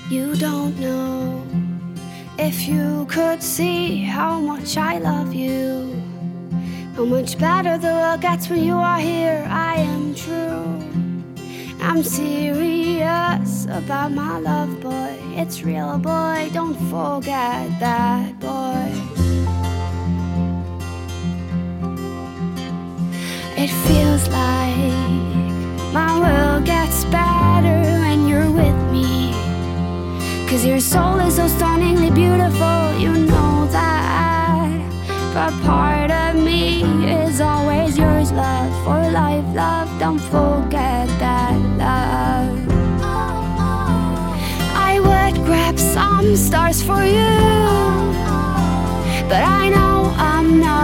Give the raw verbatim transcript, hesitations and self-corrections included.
You don't know. If you could see how much I love you, how much better the world gets when you are here. I am true, I'm serious about my love, boy. It's real, boy, don't forget that, boy. It feels like my world gets better when you're with me, 'cause your soul is so stunningly beautiful, you know that. But part of me is always yours, love, for life, love. Don't forget that, love. I would grab some stars for you, but I know I'm not